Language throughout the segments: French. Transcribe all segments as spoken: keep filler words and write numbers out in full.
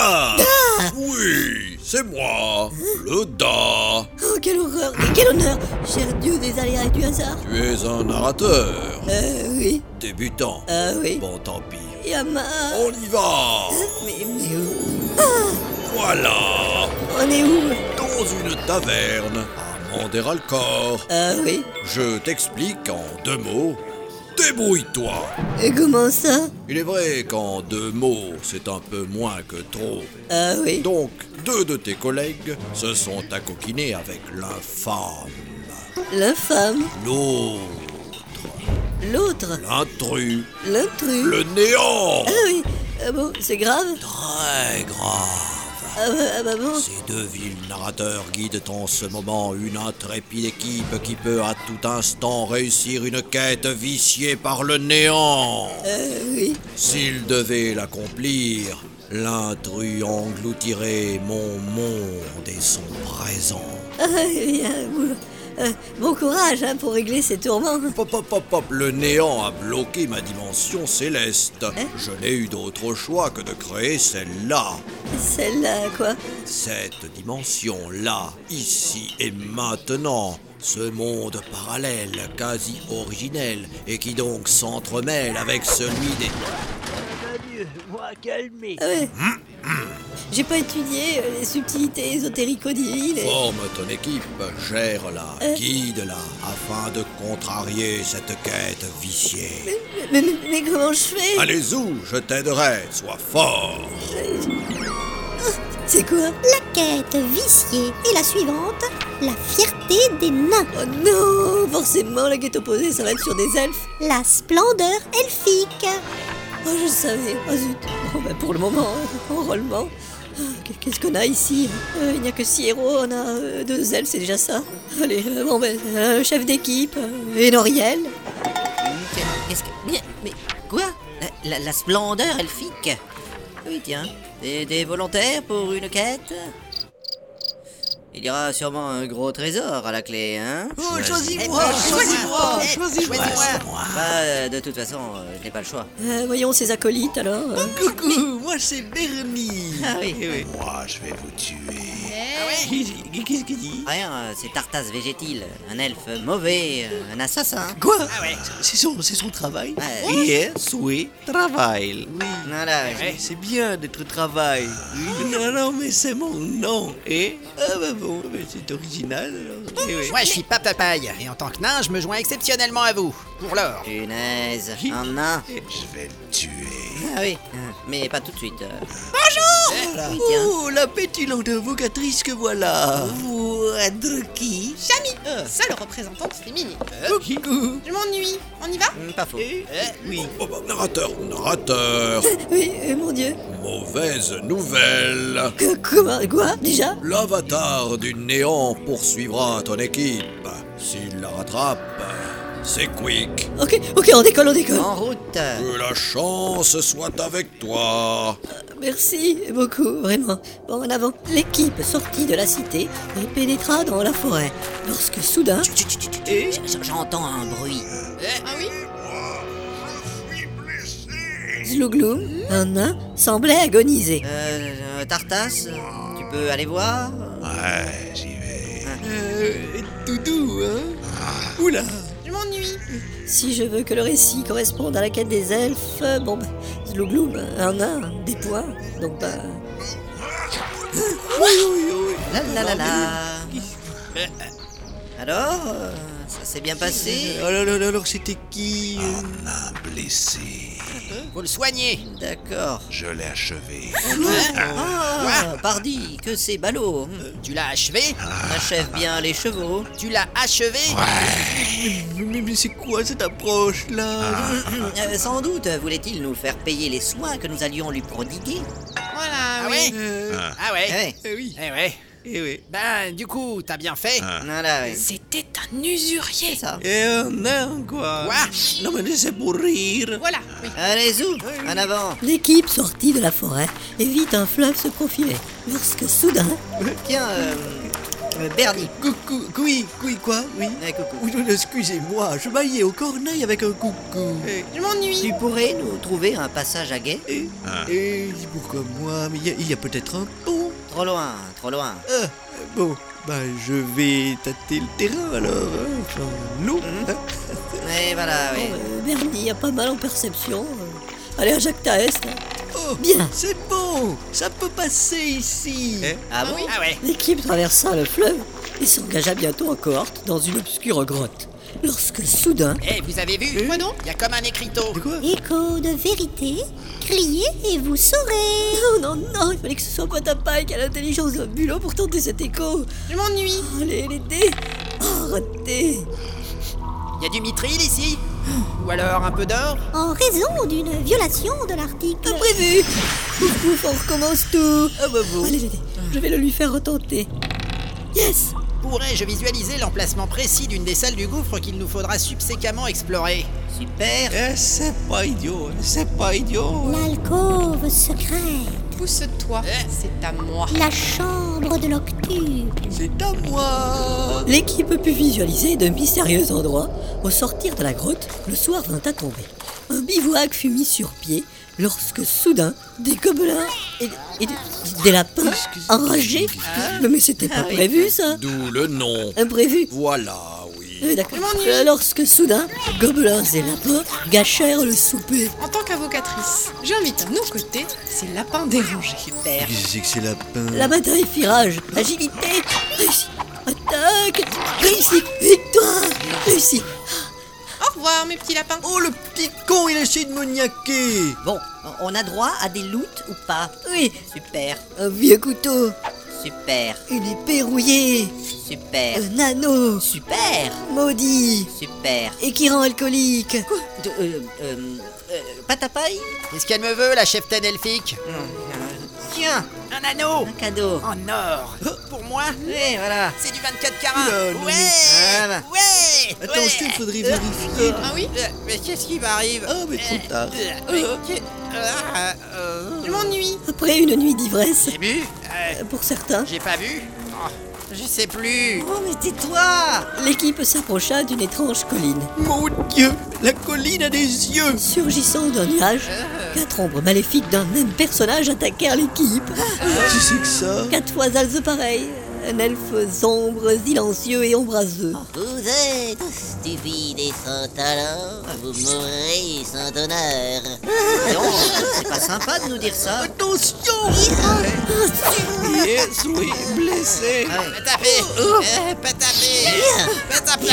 Da Oui, c'est moi, le Da. Oh, quelle horreur et quel honneur, cher Dieu des aléas et du hasard. Tu es un narrateur. Euh, oui. Débutant. Ah oui. Bon, tant pis. Yama. On y va. Mais, mais où Voilà. On est où? Dans une taverne, à Manderalcor. Ah oui. Je t'explique en deux mots. Débrouille-toi. Et comment ça? Il est vrai qu'en deux mots, c'est un peu moins que trop. Ah oui. Donc, deux de tes collègues se sont accoquinés avec l'infâme. L'infâme. L'autre. L'autre. L'intrus. L'intrus. Le néant. Ah oui. Ah bon, c'est grave? Très grave. Ah bah, ah bah bon. Ces deux vils narrateurs guident en ce moment une intrépide équipe qui peut à tout instant réussir une quête viciée par le néant. Euh, oui. S'ils devaient l'accomplir, l'intrus engloutirait mon monde et son présent. Ah, eh bien, bon, euh, bon courage hein, pour régler ces tourments. Pop, pop, pop, pop, le néant a bloqué ma dimension céleste. Hein? Je n'ai eu d'autre choix que de créer celle-là. Celle-là, quoi? Cette dimension-là, ici et maintenant, ce monde parallèle, quasi originel, et qui donc s'entremêle avec celui des... Moi, calmez. Ah ouais. J'ai pas étudié euh, les subtilités ésotérico-divines. Et... Forme ton équipe, gère-la, Euh. guide-la, afin de contrarier cette quête viciée. Mais, mais, mais comment je fais? Allez-y, je t'aiderai, sois fort. C'est quoi? La quête viciée est la suivante, la fierté des nains, Oh non, forcément la quête opposée, ça va être sur des elfes. la splendeur elfique, Oh, je savais. Oh zut. Bon, bah, pour le moment, enrôlement. Ah, Qu'est-ce qu'on a ici? Euh, Il n'y a que six héros, on a euh, deux elfes, c'est déjà ça. Allez, euh, bon ben, euh, chef d'équipe, euh, et Noriel. Qu'est-ce que... Mais, mais quoi la, la, la splendeur elfique? Oui, tiens. Des, des volontaires pour une quête? Il y aura sûrement un gros trésor à la clé, hein? Oh, choisis-moi, choisis-moi, choisis-moi. Bah, euh, de toute façon, euh, je n'ai pas le choix. Euh, voyons ses acolytes alors. euh. Coucou, moi c'est Bernie. Ah oui, oui. Moi, je vais vous tuer. Qu'est-ce qu'il dit? Rien, euh, c'est Tartas Végétile, un elfe mauvais, euh, un assassin. Quoi? Ah ouais. C'est son, c'est son travail. Ouais. Hier, souhait, travail. Oui. Voilà, Ouais, c'est bien d'être travail. Oui. Non, non, mais c'est mon nom. Et ah bah bon, bah, c'est original. Alors. Eh oui. Moi, je suis Pape Paille, et en tant que nain, je me joins exceptionnellement à vous. Pour l'or. punaise, un nain. Je vais le tuer. Ah oui, mais pas tout de suite. euh. Voilà. Oui, tiens. Oh, la pétulante invocatrice que voilà. Vous êtes qui? Chami, Ah. seule représentante féminine. Coucou. Je m'ennuie, on y va? Hum, Pas faux. Eh, oui. Oh, bah, narrateur, narrateur. Oui, euh, mon Dieu. Mauvaise nouvelle. Que- comment? Quoi? Déjà? L'avatar du néant poursuivra ton équipe. S'il la rattrape, c'est quick. Ok, ok, on décolle, on décolle. En route. Que la chance soit avec toi. Merci beaucoup, vraiment. Bon, en avant. L'équipe sortit de la cité et pénétra dans la forêt. Lorsque soudain... J- j- J'entends un bruit. Ah oui? Zlougloum, un nain, semblait agoniser. Euh, euh, Tartas, tu peux aller voir? Ouais, j'y vais. Euh, Doudou, hein? Oula. Je m'ennuie. Si je veux que le récit corresponde à la quête des elfes, euh, bon, bah, Zlougloum, un nain, des points, donc bah... La la la la. Alors, euh, ça s'est bien passé? Alors, alors, alors, c'était qui? euh Un blessé. Faut le soigner. D'accord. Je l'ai achevé. Ah, pardi, que c'est ballot. Tu l'as achevé? On achève bien les chevaux. Tu l'as achevé? Mais, mais- mais c'est quoi cette approche-là? Euh, sans doute voulait-il nous faire payer les soins que nous allions lui prodiguer. Voilà, Ah oui. ouais? Euh, Ah ouais? Eh, eh oui, Eh ouais. eh oui. Ben, du coup, t'as bien fait. voilà, oui. C'était un usurier. C'est ça. Et un nain, quoi. Quoi? Non, mais c'est pour rire. Voilà, oui. Allez, zou, en avant. L'équipe sortit de la forêt et vit un fleuve se profiler. Lorsque soudain... Tiens, euh, Euh, Bernie. Coucou, oui, oui, quoi, oui. Eh, coucou. Oui, non, excusez-moi, je maillais au corneille avec un coucou. Et, Je m'ennuie. Tu pourrais nous trouver un passage à guet? et, Ah. et pourquoi moi? Mais il y a- il y, a, peut-être un pont. Trop loin, trop loin. Ah, bon, ben je vais tâter le terrain alors. Hein, enfin, l'eau. hein. Et voilà, oui. Euh, Bernie a pas mal en perception. Euh, Allez à Jacques Taest. hein. Oh, Bien. c'est bon, ça peut passer ici. Ah bon? Ah ouais. L'équipe traversa le fleuve et s'engagea bientôt en cohorte dans une obscure grotte. Lorsque soudain, Eh, vous avez vu? Quoi donc? Il y a comme un écriteau. De quoi? Écho de vérité, criez et vous saurez. non, non, non, il fallait que ce soit Patapaille qui a l'intelligence d'un bulot pour tenter cet écho. Je m'ennuie. Allez, les dés. Oh, raté. Il y a du mithril ici? Ou alors un peu d'or? En raison d'une violation de l'article. Imprévu. Pouf, pouf, on recommence tout. Ah bah bon. Allez, les dés, je vais le lui faire retenter. Yes. Pourrais-je visualiser l'emplacement précis d'une des salles du gouffre qu'il nous faudra subséquemment explorer? Super. Eh, c'est pas idiot, c'est pas idiot. L'alcôve secrète, Pousse-toi. C'est à moi. la chambre de l'octuple. C'est à moi. L'équipe put visualiser de mystérieux endroits. Au sortir de la grotte, le soir vint à tomber. Un bivouac fut mis sur pied lorsque soudain, des gobelins et, et des, des lapins enragés. Mais c'était pas Ah oui. prévu ça. D'où le nom. Imprévu. Voilà, oui. Euh, D'accord. Je m'ennuie. Euh, Lorsque soudain, gobelins et lapins gâchèrent le souper. En tant qu'avocatrice, j'invite à nos côtés ces lapins dérangés. Super. Qu'est-ce que c'est que ces lapins? La bataille fit rage. Agilité. Réussi. Attaque. Réussi. Victoire. Réussi. Au revoir, mes petits lapins. Oh, le petit con, il essaie de me niaquer. Bon, on a droit à des loots ou pas? Oui. Super, Un vieux couteau. super, Une épée rouillée. super, Un anneau. super, Maudit. super. Et qui rend alcoolique. De, euh, euh, euh, Patapaille? Qu'est-ce qu'elle me veut, la cheftaine elfique? Tiens, un anneau! Un cadeau. En or! Pour moi? Oui, voilà. C'est du vingt-quatre carats! Oula, non, Ouais! Ah, bah. Ouais! Attention, ouais. il faudrait vérifier. Ah oui? Euh, Mais qu'est-ce qui m'arrive? Ah, mais trop tard. Euh, mais qu'est- euh, euh, Je m'ennuie. Après une nuit d'ivresse, J'ai bu? Euh, euh, pour certains, J'ai pas bu? Oh, je sais plus! Oh, mais tais-toi! l'équipe s'approcha d'une étrange colline. Mon Dieu, la colline a des yeux. Surgissant d'un nuage, quatre ombres maléfiques d'un même personnage attaquèrent l'équipe. Qu'est-ce que c'est que ça? Quatre fois elles pareilles. Un elfe sombre, silencieux et ombrageux. Vous êtes stupide et sans talent, vous mourrez sans honneur. Non, c'est pas sympa de nous dire ça. Attention. Yes, oui, blessé. Ah ouais. Pas taper! Euh, Pas taper! Pas taper!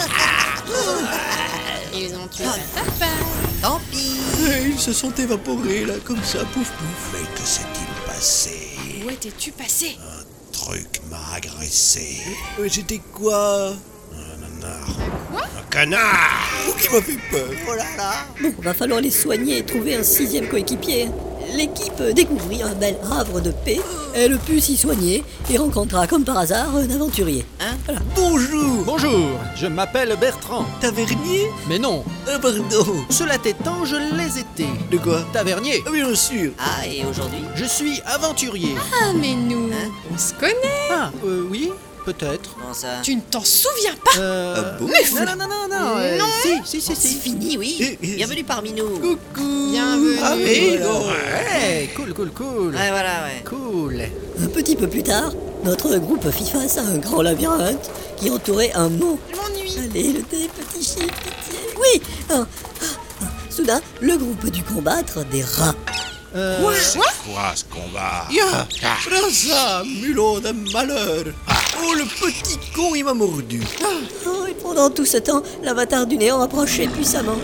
Ils ont tué Patapaille. Tant pis. Eh, Ils se sont évaporés là, comme ça, pouf pouf. Mais que s'est-il passé? Où étais-tu passé? Un truc m'a agressé. Euh, J'étais quoi? Un canard. Un canard! Oh, qui m'a fait peur. Oh là là. Bon, va falloir les soigner et trouver un sixième coéquipier. L'équipe découvrit un bel havre de paix. Elle put s'y soigner et rencontra comme par hasard un aventurier. Hein? Voilà. Bonjour. Bonjour, je m'appelle Bertrand. Tavernier? Mais non, Ah, pardon. cela étant, je l'ai été. De quoi? Tavernier, Ah, bien sûr. Ah, et aujourd'hui? je suis aventurier. Ah, mais nous, Hein? on se connaît. Ah, euh, oui, peut-être. Comment ça? Tu ne t'en souviens pas? Euh... Ah bon? Non, non, non, non, non. euh, Non. si, si, si, C'est si. fini, oui. Eh, eh, Bienvenue parmi nous. Coucou. Bienvenue. Ah, mais non. Ouais, cool, cool, cool. Ouais, voilà, ouais. Cool. Un petit peu plus tard, notre groupe fit face à un grand labyrinthe qui entourait un mont. Je m'ennuie. Allez, le thé, petit chien, pitié. Oui ah, ah, ah. Soudain, le groupe dut combattre des rats. Euh... Quoi ce combat? Ya, prends ça, mulot de malheur. Oh, le petit con, il m'a mordu. Oh, et pendant tout ce temps, l'avatar du néant approchait puissamment.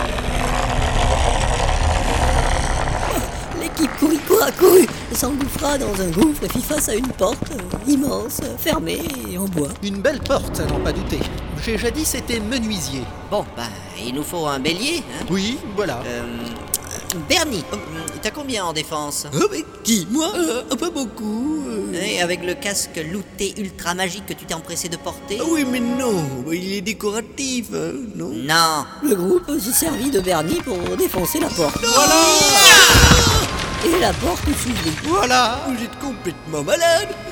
Oh, l'équipe courut, courut, courut, s'engouffra dans un gouffre et fit face à une porte euh, immense, fermée et en bois. Une belle porte, à n'en pas douter. J'ai jadis été menuisier. Bon, bah, il nous faut un bélier, hein. Oui, voilà. Euh... Bernie, t'as combien en défense? Ah, mais qui? Moi? Euh, Pas beaucoup. euh. Et avec le casque louté ultra magique que tu t'es empressé de porter? Ah oui, mais non, il est décoratif, hein, non? Non. Le groupe se servit de Bernie pour défoncer la porte. Et la porte s'ouvrit. Voilà, vous êtes complètement malade.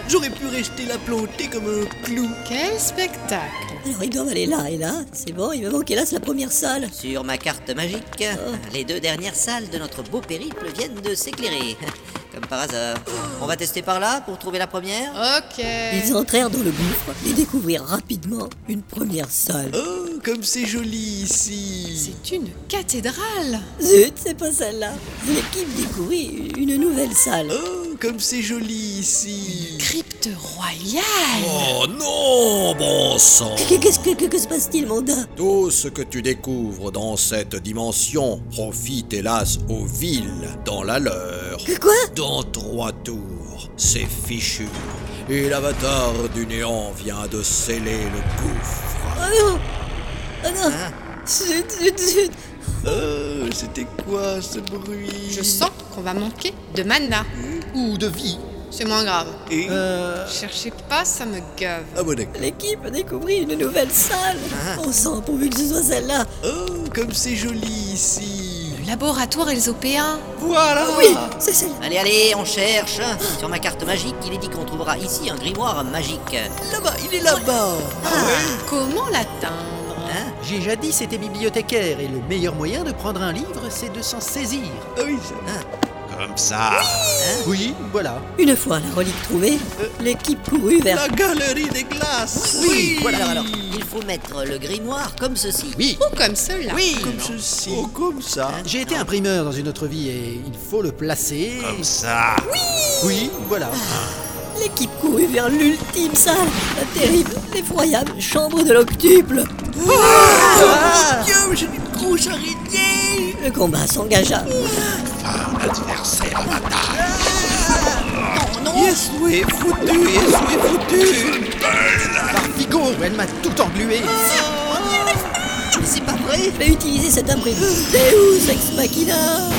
J'aurais pu rester là planté comme un clou. Quel spectacle! Alors ils doivent aller là et là, c'est bon, il me manque hélas la première salle. Sur ma carte magique, Oh. les deux dernières salles de notre beau périple viennent de s'éclairer. Comme par hasard. On va tester par là pour trouver la première. Ok. Ils entrèrent dans le gouffre et découvrirent rapidement une première salle. Oh, comme c'est joli ici. C'est une cathédrale. Zut, c'est pas celle-là. L'équipe découvrit une nouvelle salle. Oh, comme c'est joli ici. Crypte royale. Oh non, bon sang! Qu'est-ce que, que, que se passe-t-il, Monda? Tout ce que tu découvres dans cette dimension profite hélas aux villes dans la leur. Que quoi? Dans trois tours, c'est fichu. Et l'avatar du néant vient de sceller le gouffre. Oh non! Oh non! Zut, zut, zut! Oh, c'était quoi ce bruit? Je sens qu'on va manquer de mana. Ou de vie. C'est moins grave. Et... Euh... Cherchez pas, ça me gave. Ah bon d'accord. L'équipe découvrit une nouvelle salle. On sent pourvu que ce soit celle-là. Oh, comme c'est joli ici. Le laboratoire Elsopéen. Voilà. Oui, c'est celle-là. Allez, allez, on cherche. Sur ma carte magique, il est dit qu'on trouvera ici un grimoire magique. Là-bas, il est là-bas. Comment l'atteindre? Hein? J'ai jadis été bibliothécaire et le meilleur moyen de prendre un livre, c'est de s'en saisir. Ah oui, ça. Comme ça. Oui, voilà. Une fois la relique trouvée, l'équipe courut vers... La galerie des glaces. Oui, voilà. Alors, alors, il faut mettre le grimoire comme ceci. Oui. Ou comme cela. Oui. Comme ceci. Oh, comme ça. J'ai été imprimeur dans une autre vie et il faut le placer. Comme ça. Oui, voilà. L'équipe courut vers l'ultime salle, la terrible, l'effroyable chambre de l'octuple. Ah, Dieu, mais j'ai une grosse araignée. Le combat s'engagea. Adversaire Yes, oui, foutu, yes, oui, foutu. Par Figo, elle m'a tout englué. Mais c'est pas vrai. Je vais utiliser cette imprimante. Deus Ex Machina.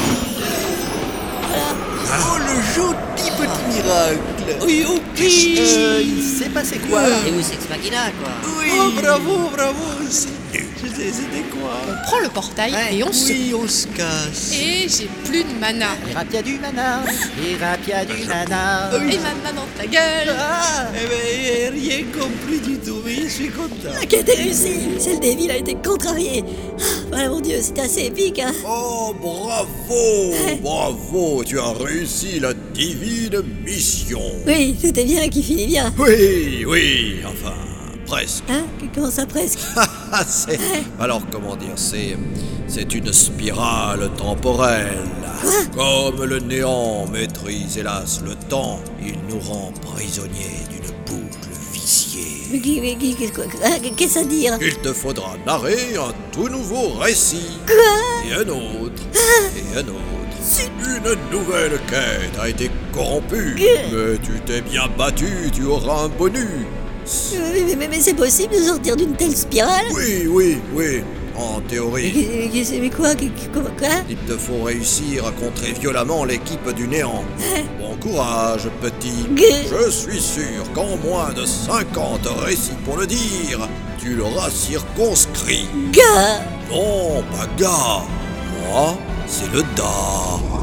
Oh, le joli petit miracle. Oui, ok. Euh, il s'est passé quoi? Deus Ex Machina, quoi. Oui. Oh, bravo, bravo. C'était c'était quoi? On prend le portail Ouais. et on se... Oui, on se casse. Et j'ai plus de mana. Les rapia du mana, les rapia du mana. Et ma main dans ta gueule. Ah, Eh ben, rien compris du tout, mais je suis content. La quête est réussie. Celle des villes a été contrariée. Ah, voilà, mon Dieu, c'était assez épique, hein. Oh, bravo! Bravo! Tu as réussi la divine mission! Oui, c'était bien qui finit bien. Oui, oui, enfin, presque. Hein? Comment ça presque? Ah, c'est... Alors, comment dire, c'est... C'est une spirale temporelle. Comme le néant maîtrise hélas le temps, il nous rend prisonniers d'une boucle viciée. Mais qui- mais qui- Qu'est-ce que hein, qu'est-ce à dire? Il te faudra narrer un tout nouveau récit. Et un autre. Et un autre. Une nouvelle quête a été corrompue. Mais tu t'es bien battu, tu auras un bonus. Mais, mais- mais- mais c'est possible de sortir d'une telle spirale? Oui, oui, oui. En Mais, théorie. qu'est- qu'est- mais quoi? Qu'est- qu'est- comment- Quoi? Il te faut réussir à contrer violemment l'équipe du néant. Bon courage, petit. Je suis sûr qu'en moins de cinquante récits pour le dire, tu l'auras circonscrit. Gars! Non, pas gars. Moi, c'est le Da.